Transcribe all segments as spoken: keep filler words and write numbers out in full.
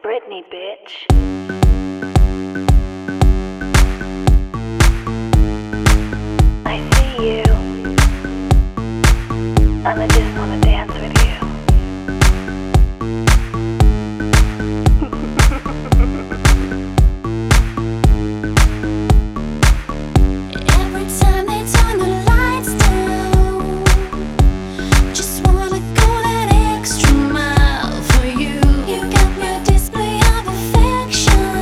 Britney, bitch. I see you, and I just wanna dance with you. Every time they turn the lights down, just wanna go that extra mile for you. You got your display of affection,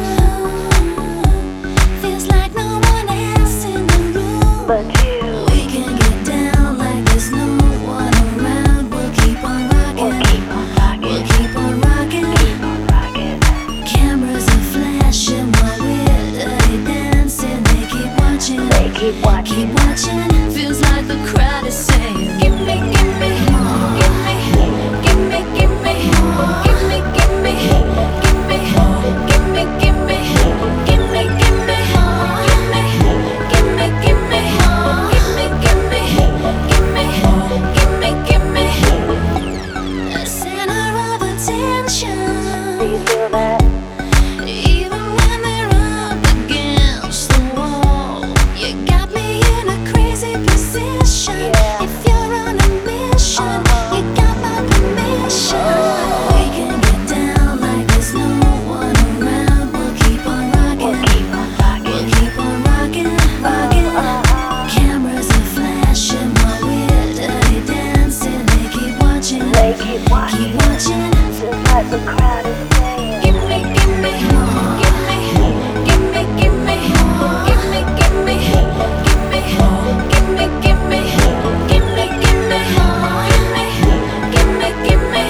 feels like no one else in the room. But you, We can get down like there's no one around. We'll keep on will rocking, keep on rocking, we'll keep on rocking. keep on rocking. Cameras are flashing while we're dirty dancing. They keep watching, They keep watching. keep watching. Feels like the crowd is saying, give me, give me, give me, give me, give me, give me, give me, give me, give me, give me, give me, give me, give me, give me, give me, give me, give me, give me, give me. A center of attention. Do you feel that? Even when they're up against the wall, you got me in a crazy position. Yeah. If you're on a mission, you got my permission. We can get down like there's no one around. We'll keep on We'll rocking, keep on we'll rocking. keep on rocking, rocking. Cameras are flashing while we're dirty dancing. They keep watching, They keep watching. keep watching. Just like the crowd is saying. Give me, give me, give me, give me, give me, give me, give me, give me, give me, give me, give me, give me, give me, give me, give me, give me,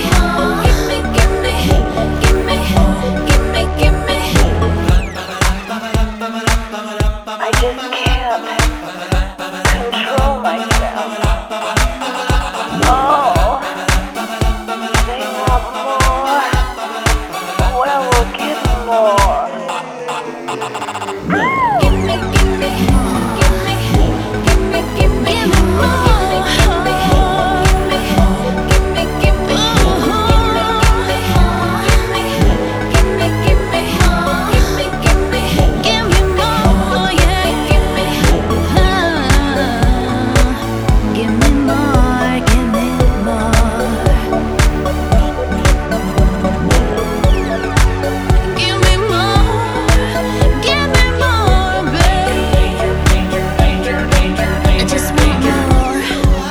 give me, give me, give me. I just can't control myself. Oh, they want more. Well, we'll give more. Give me, give me, give me, give me, give me, give me more. Give me, give me, give me, give me, give me, give me, give me, give me more. Yeah, give me, give me more, give me more. Give me more, give me more, babe. I just want more.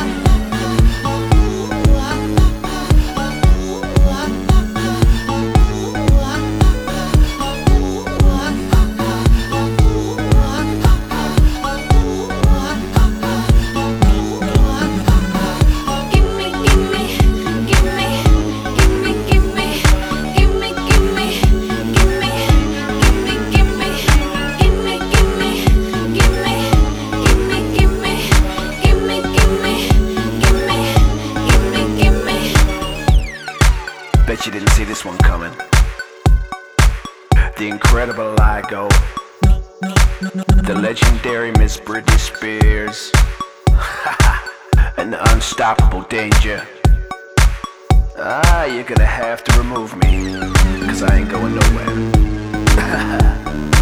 Give me, give me, give me, give me, give me, give me, give me, give me, give me, give me, give me, give me, give me, give me, give me, give me, give me, give me, give me, give me. Bet you didn't see this one coming. The incredible Ligo, the legendary Miss Britney Spears, and the unstoppable Danger. Ah, you're gonna have to remove me, cause I ain't going nowhere.